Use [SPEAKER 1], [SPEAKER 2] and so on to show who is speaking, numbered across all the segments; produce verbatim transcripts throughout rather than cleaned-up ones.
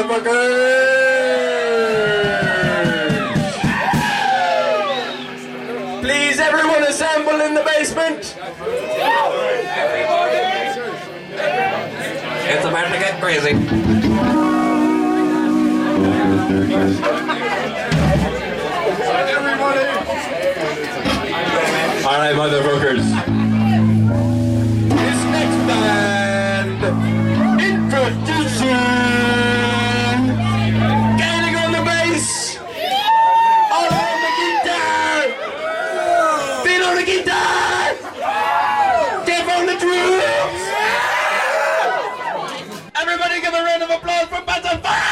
[SPEAKER 1] motherfuckers! Please, everyone assemble in the basement! It's about to get crazy. Alright, motherfuckers. This next band, introducing Gaining on the bass, all on the guitar, Finn on the guitar, Dave on the drums. Everybody give a round of applause for Bats on Fire!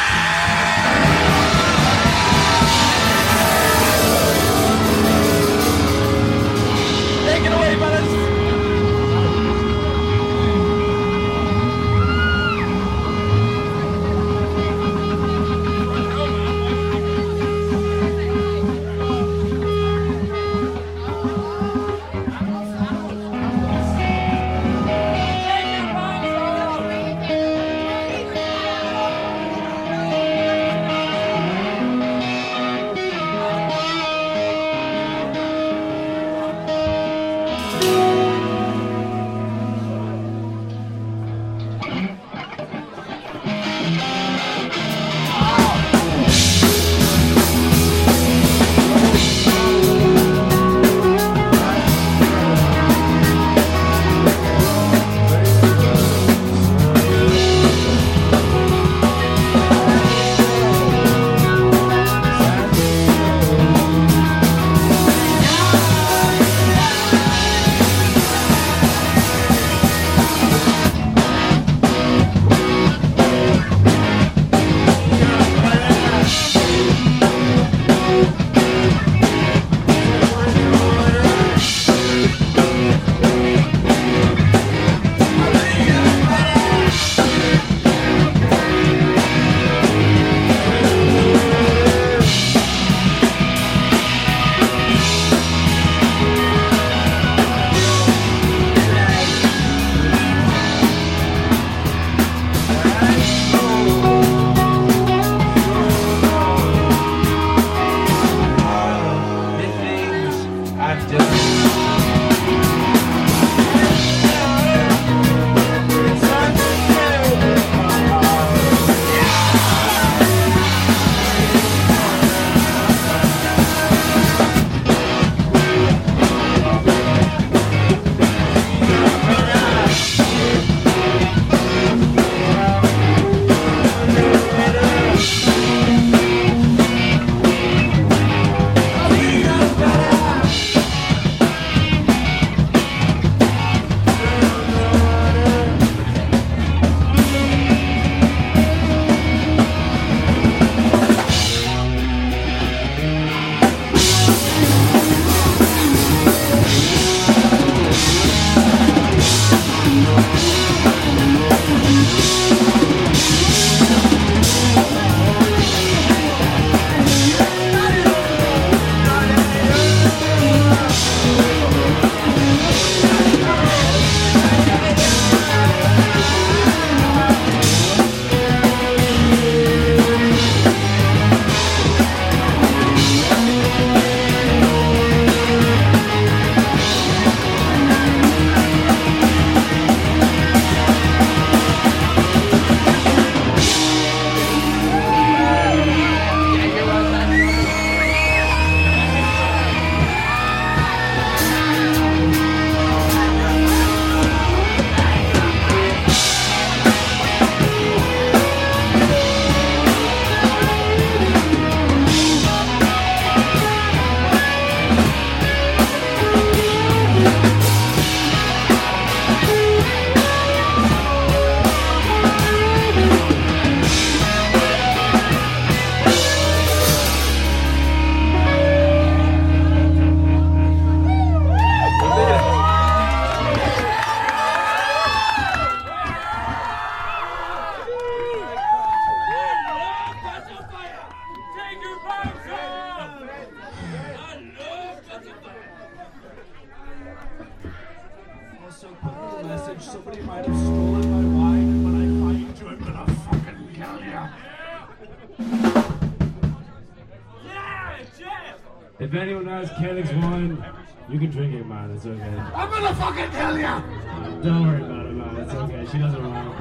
[SPEAKER 1] Take it away, fellas!
[SPEAKER 2] Somebody might have stolen my wine, and when I find you, I'm gonna fucking kill you. If anyone has Kennex one, you can drink it, man. It's okay.
[SPEAKER 1] I'm gonna fucking kill you!
[SPEAKER 2] Don't worry about it, man. It's okay. She doesn't mind.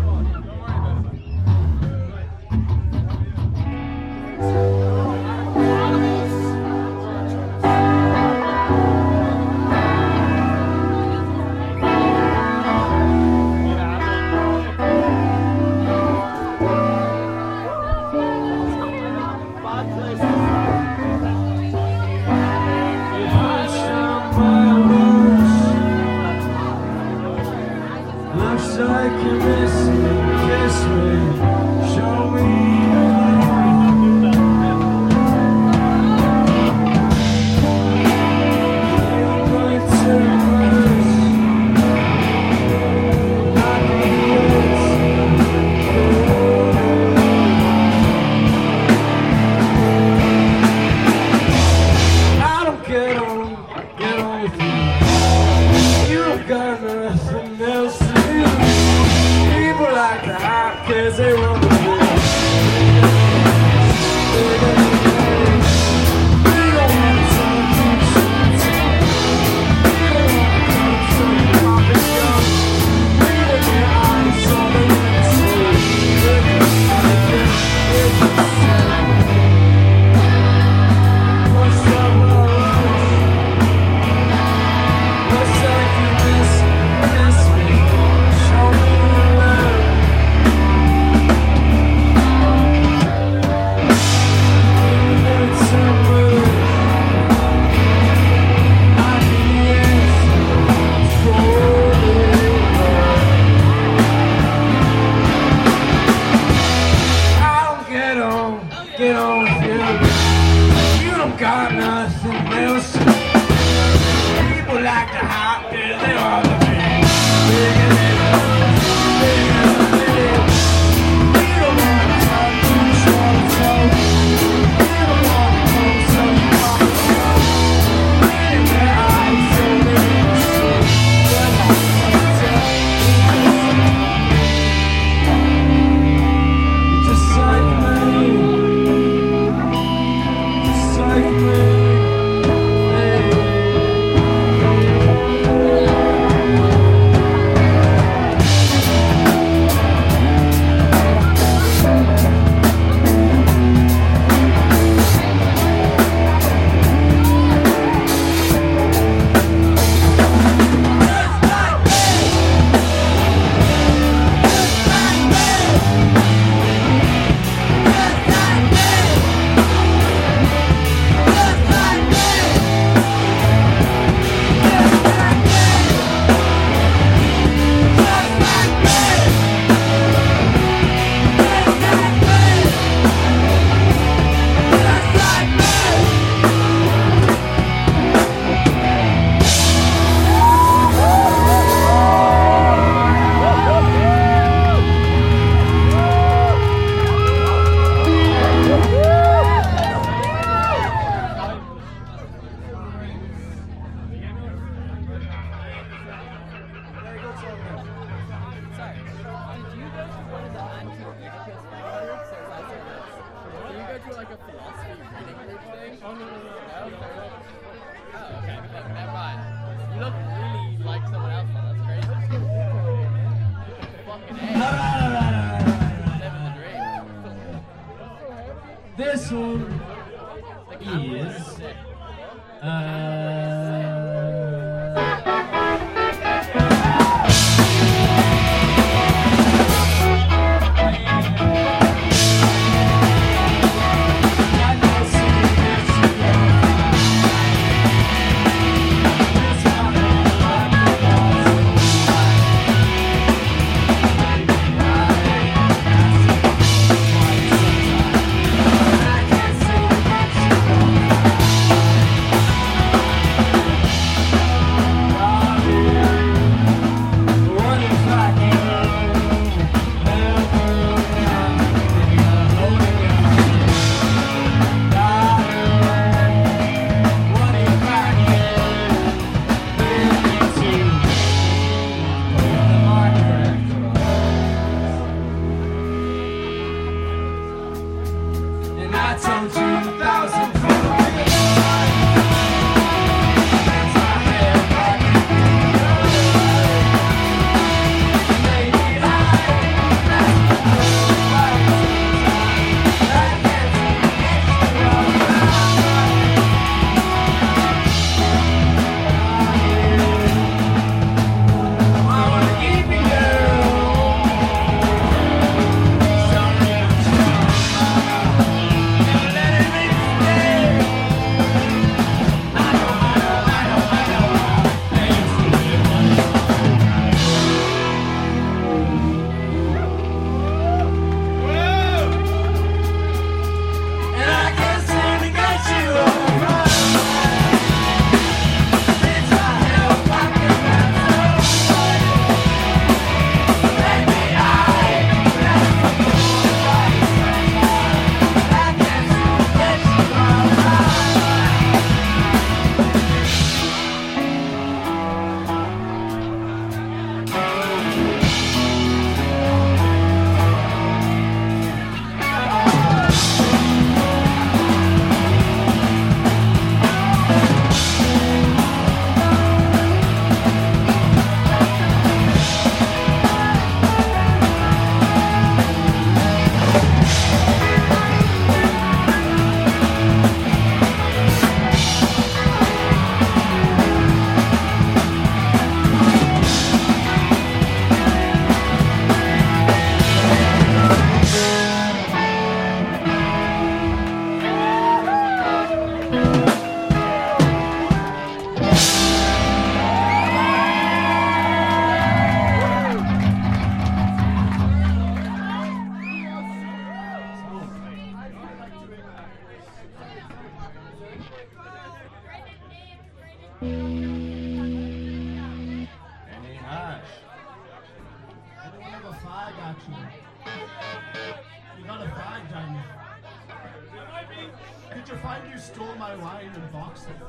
[SPEAKER 3] This one is uh
[SPEAKER 4] I can't see flash. Anyone have a flag, actually? You got a flag, Jamie. Did you find you stole my wine and boxed it?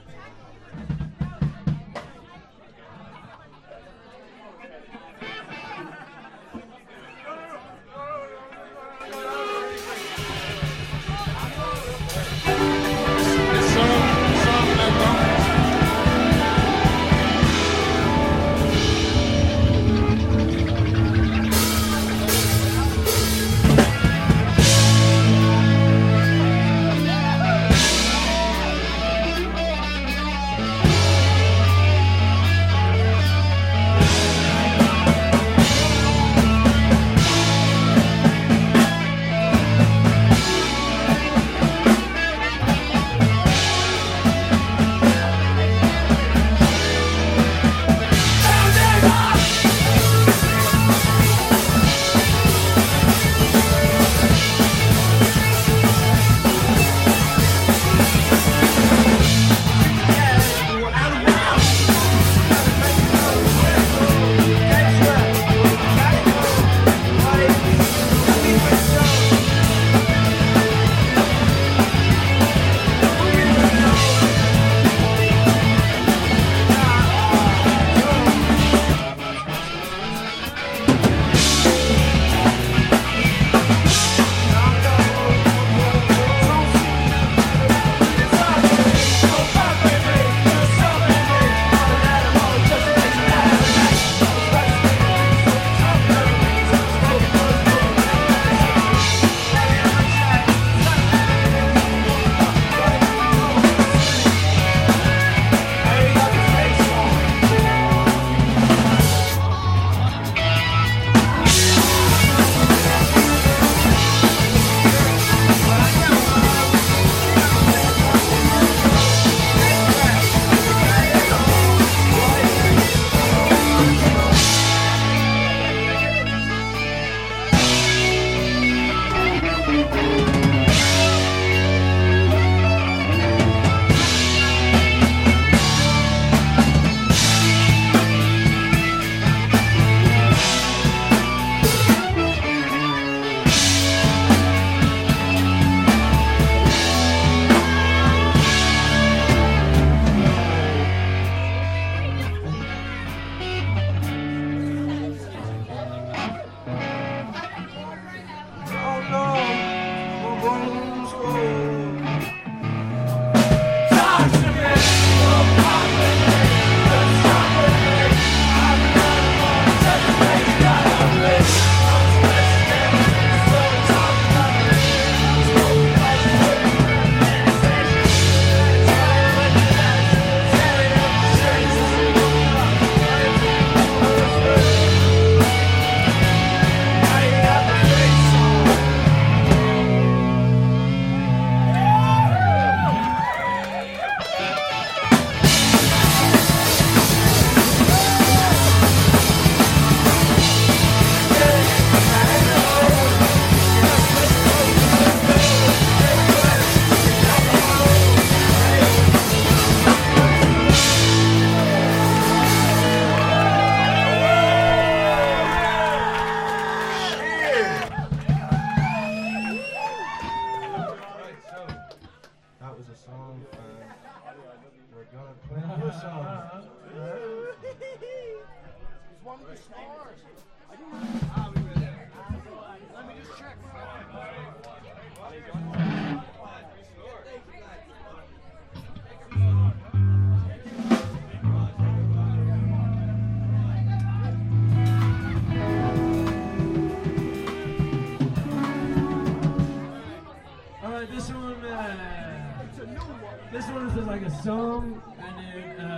[SPEAKER 3] This one is like a song, and then, uh,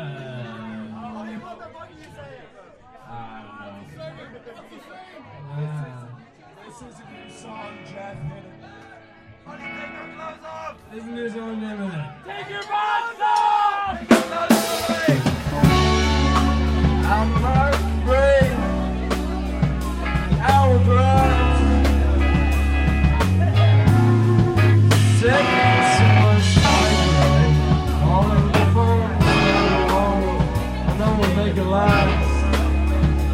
[SPEAKER 3] I don't know. Uh,
[SPEAKER 4] This is a new song, Jeff.
[SPEAKER 1] Honey, take your clothes off!
[SPEAKER 3] this is a new song, never.
[SPEAKER 1] Take your bonds off! Take your clothes away!
[SPEAKER 3] I'm heartbreak, the hourglass. Seconds so much time, all in the phone, I know we'll make it last.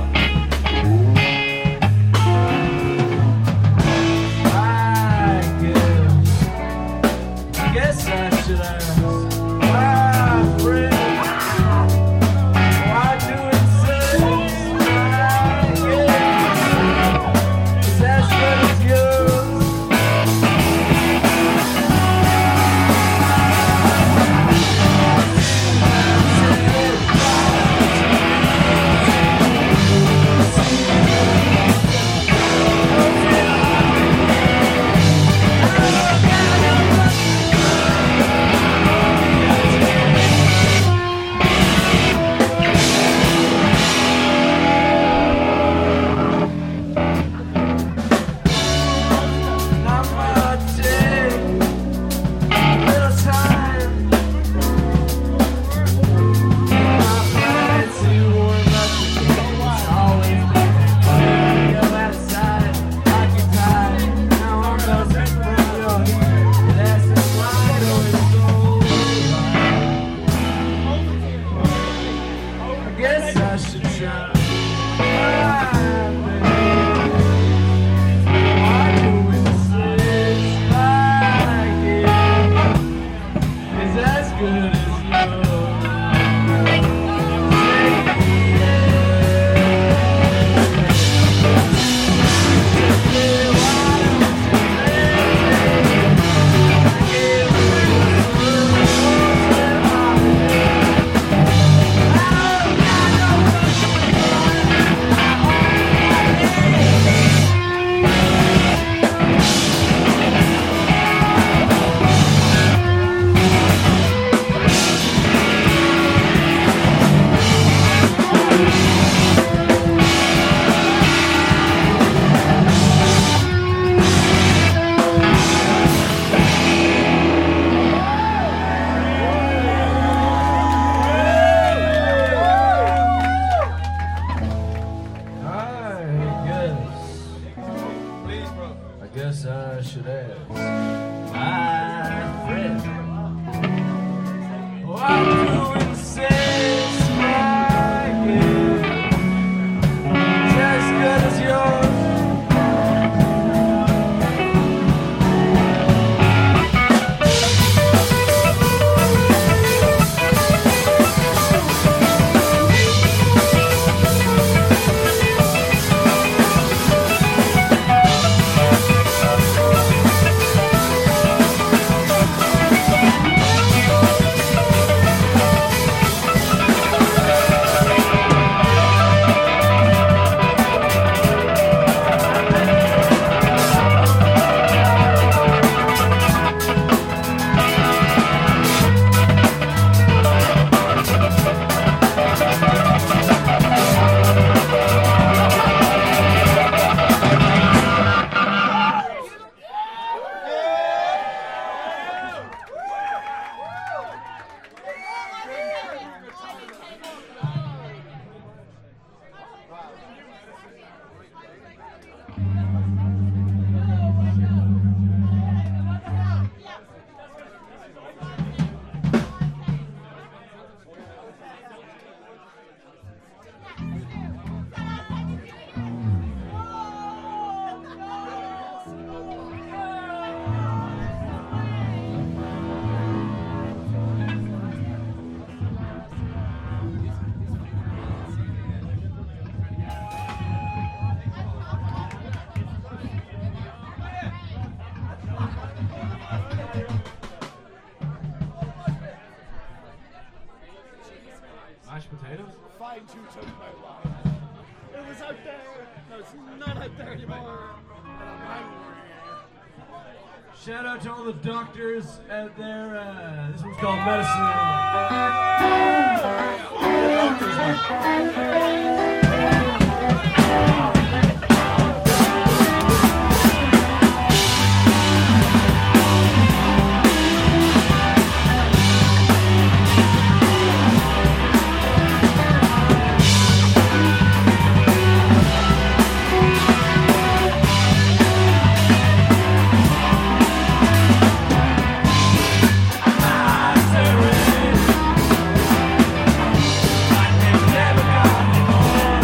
[SPEAKER 3] guess I should ask my friend. Oh, I'm doing six bracket, as good as yours.
[SPEAKER 2] Mashed potatoes?
[SPEAKER 4] Fine, you took my life. It was out there. No, it's not out there anymore.
[SPEAKER 3] Shout out to all the doctors out there. Uh, this one's called Medicine. Never got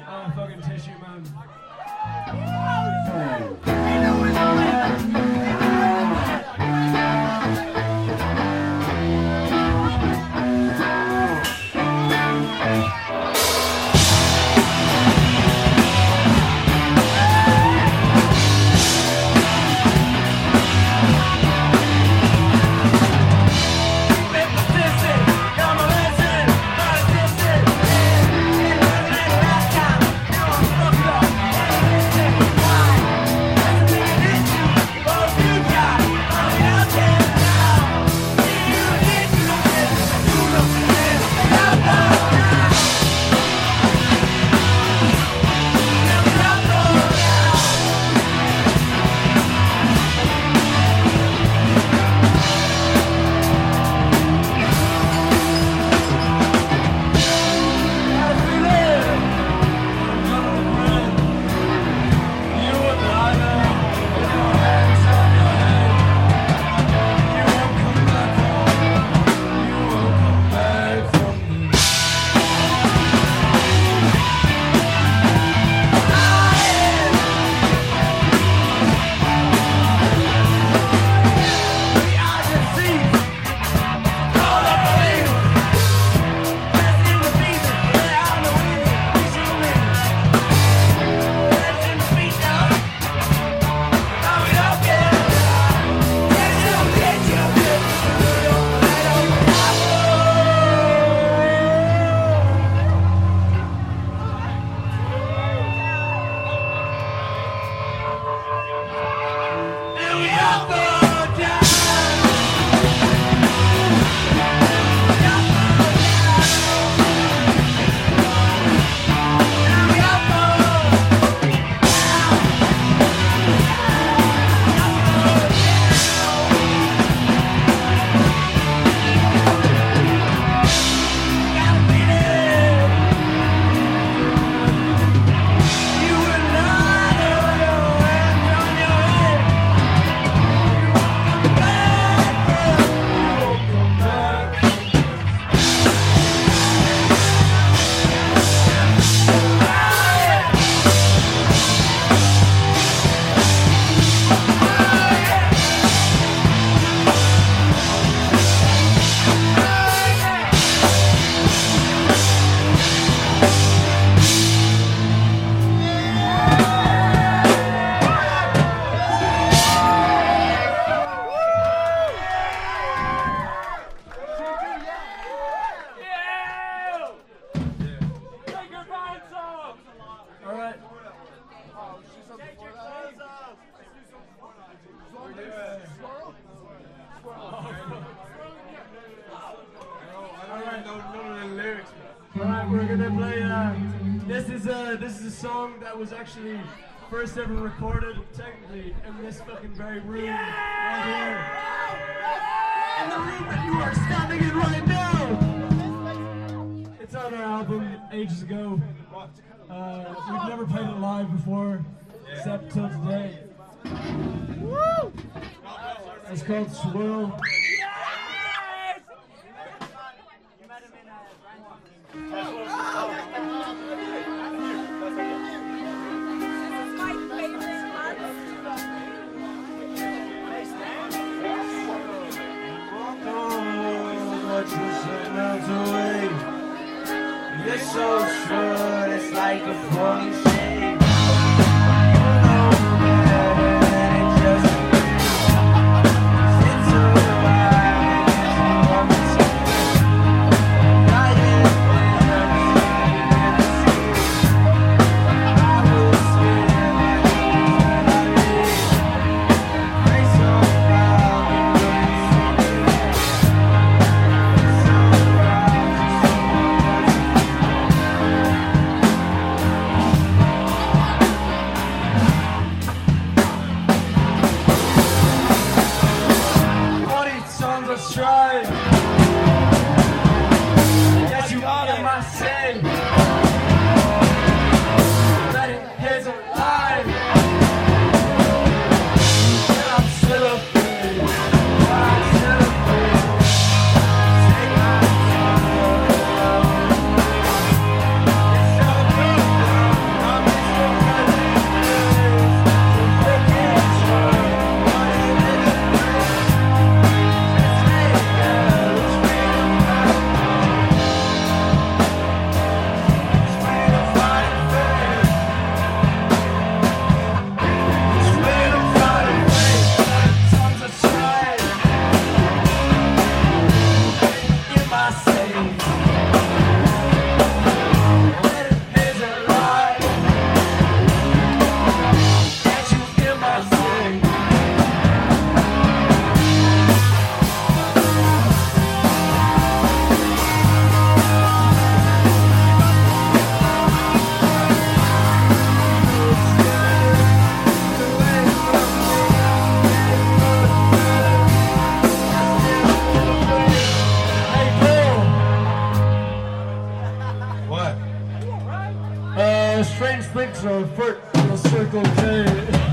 [SPEAKER 3] uh, fucking Tissue Man. Alright, we're gonna play, uh, this is, uh, this is a song that was actually first ever recorded, technically, in this fucking very room, right here. In the room that you are standing in right now! It's on our album, ages ago. Uh, we've never played it live before, except till today. It's called Swirl.
[SPEAKER 5] You're so sure it's like a falling shade.
[SPEAKER 3] extra foot on the Circle K.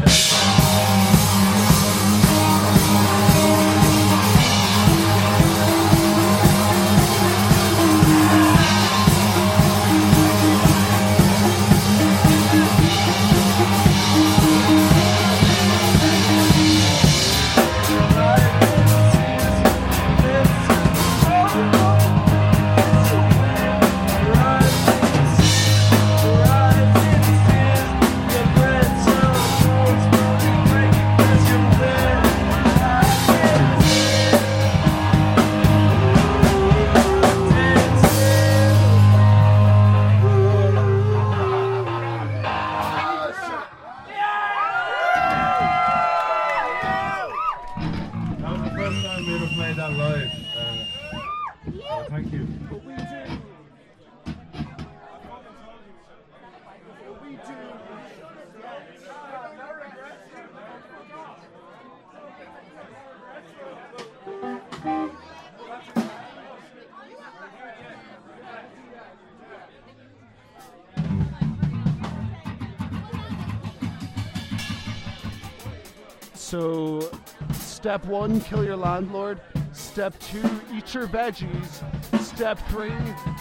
[SPEAKER 6] So, step one, kill your landlord. Step two, eat your veggies. Step three,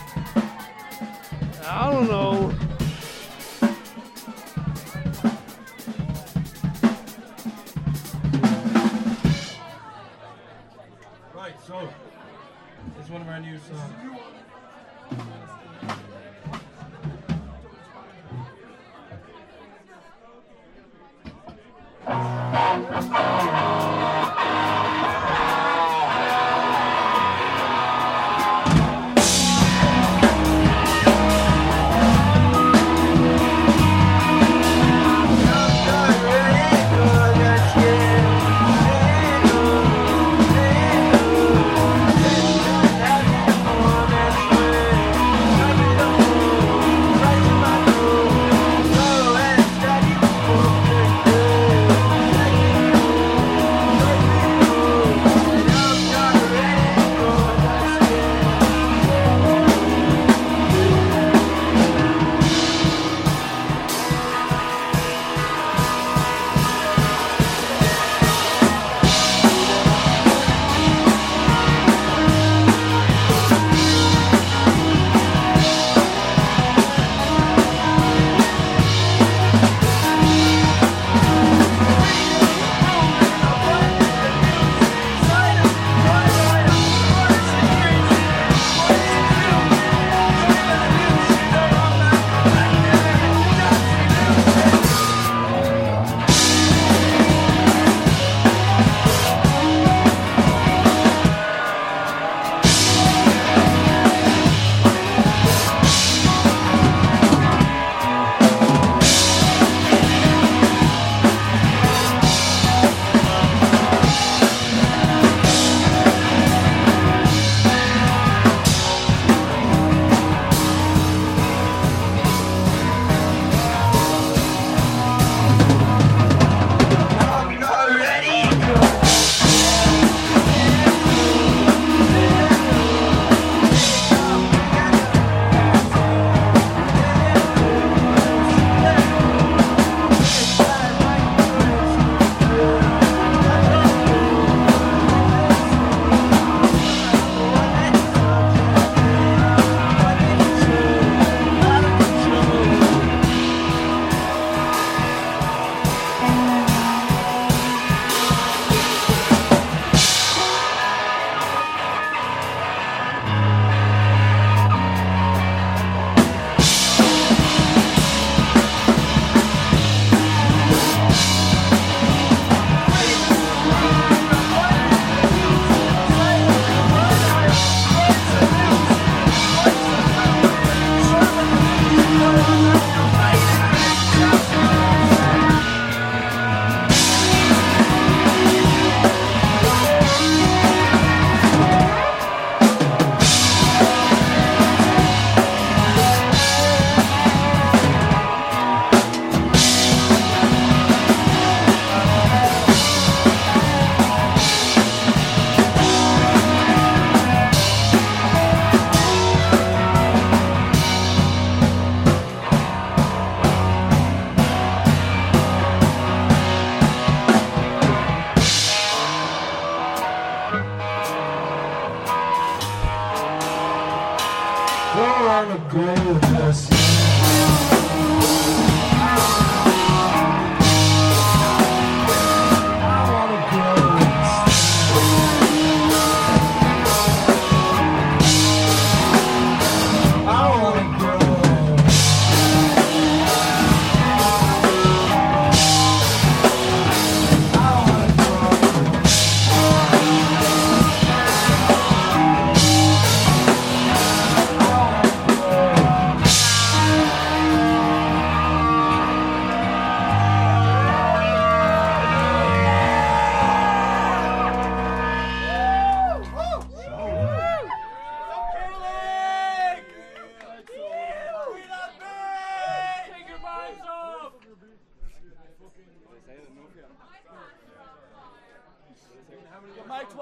[SPEAKER 6] I don't know.
[SPEAKER 3] Right, so, it's one of our new songs.
[SPEAKER 5] Thank you.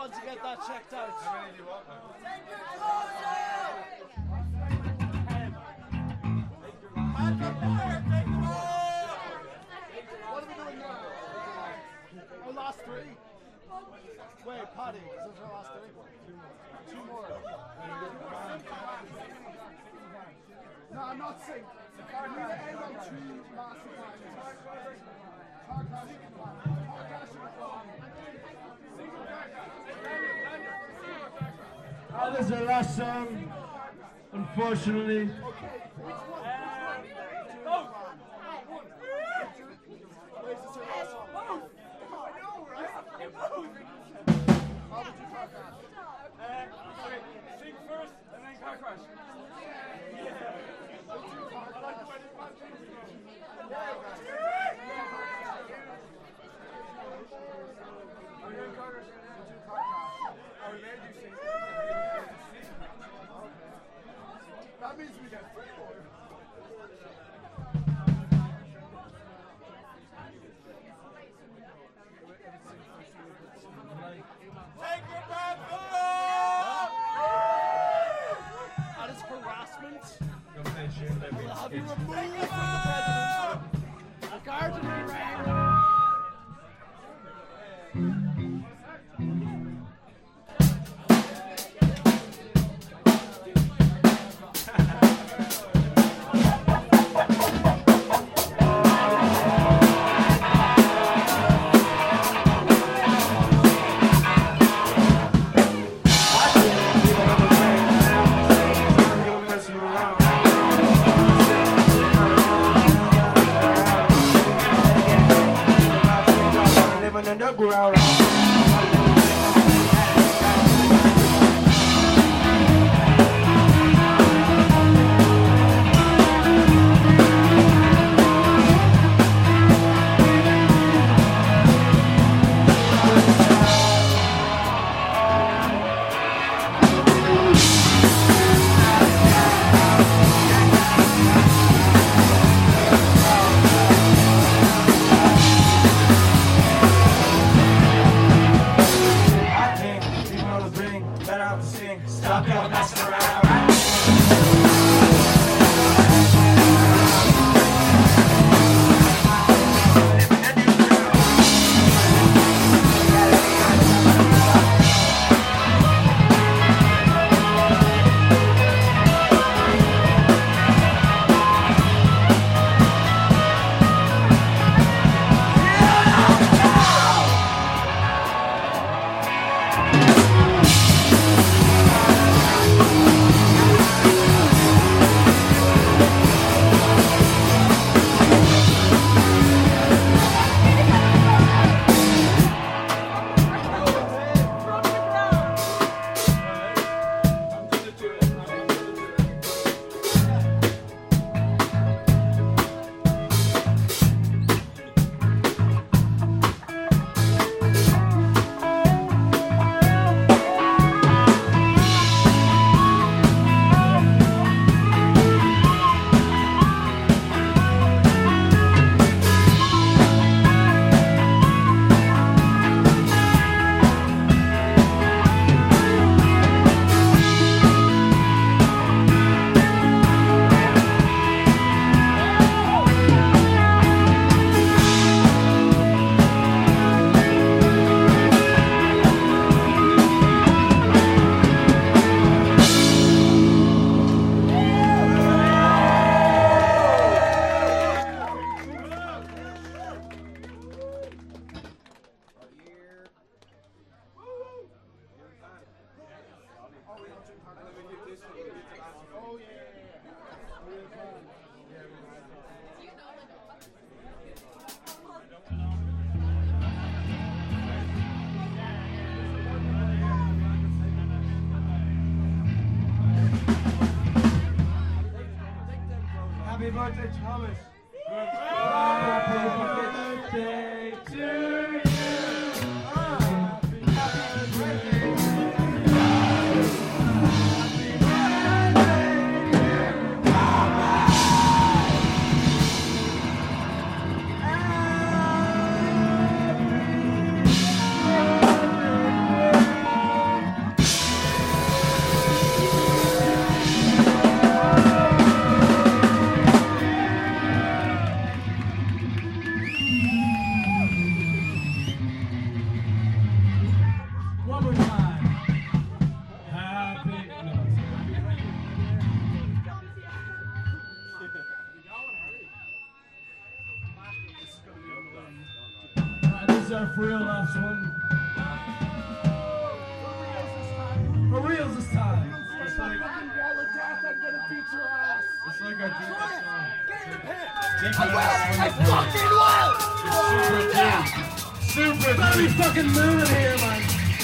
[SPEAKER 6] on to get that checked out. What are we doing now? Our last three? Wait, Paddy, is this our last three? Two more. No, I'm not saying. Are we going to end on two massive lines? Car crash and fly. Car crash and fly.
[SPEAKER 3] Oh, this is our last song, unfortunately.
[SPEAKER 6] Where's this our last song? I know, right? How would you car crash?
[SPEAKER 2] Okay, sing first and then car crash.
[SPEAKER 6] That means we get three more.
[SPEAKER 1] Take your breath
[SPEAKER 6] That is harassment.
[SPEAKER 2] Go play tune, let me.
[SPEAKER 6] We'll have you removed from the president. A garden ring.
[SPEAKER 1] Underground. Stop your messing around. Happy birthday, Thomas. Happy birthday to you. Happy birthday. Happy birthday.
[SPEAKER 3] is our for real last one. For reals this time.
[SPEAKER 6] It's like fucking wall of death. I'm gonna beat your ass.
[SPEAKER 3] It's like our deepest song.
[SPEAKER 6] Get in the pit.
[SPEAKER 3] Deep
[SPEAKER 6] I will. I fucking will.
[SPEAKER 3] Super deep. Gotta be fucking moving here, man.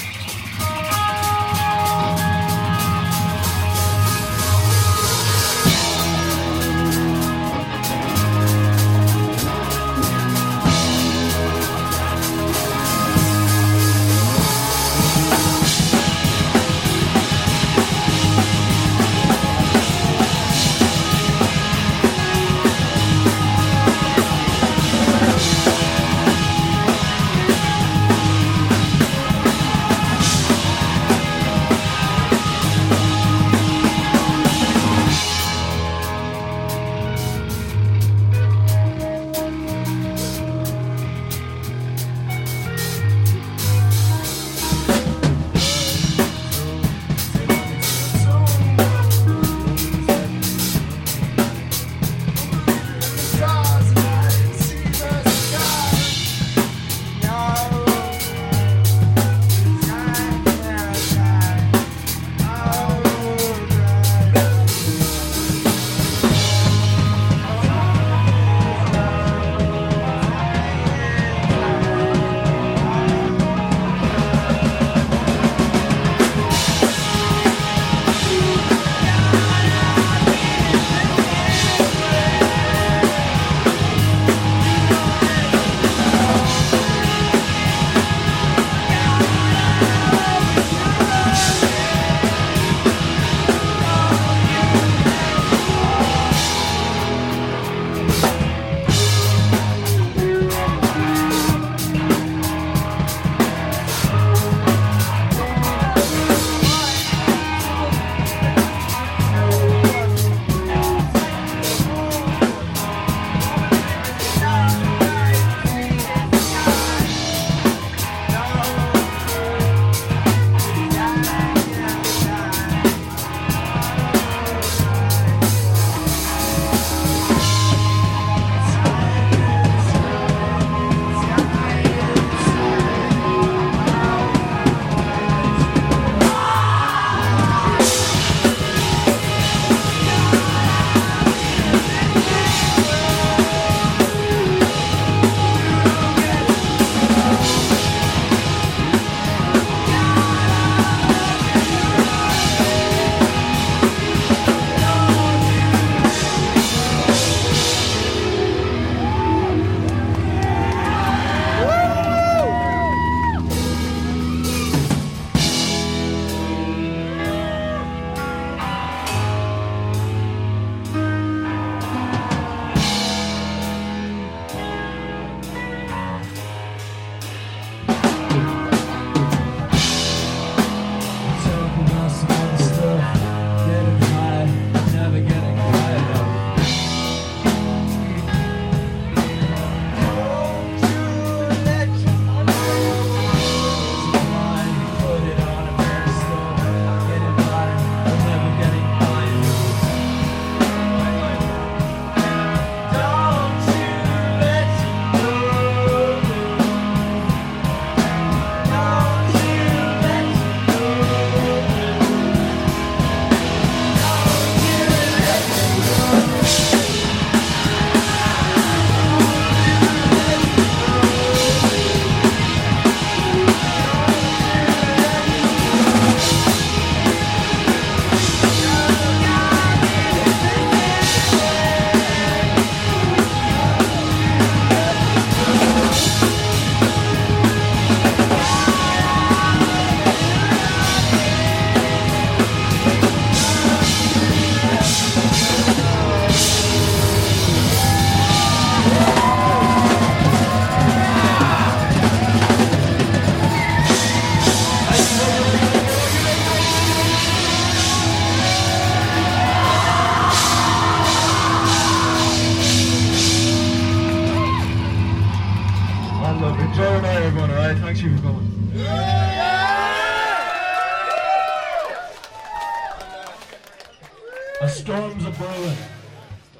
[SPEAKER 3] A storm's a brewing.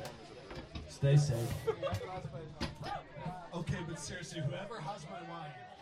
[SPEAKER 3] Stay safe.
[SPEAKER 4] Okay, but seriously, whoever has my wine.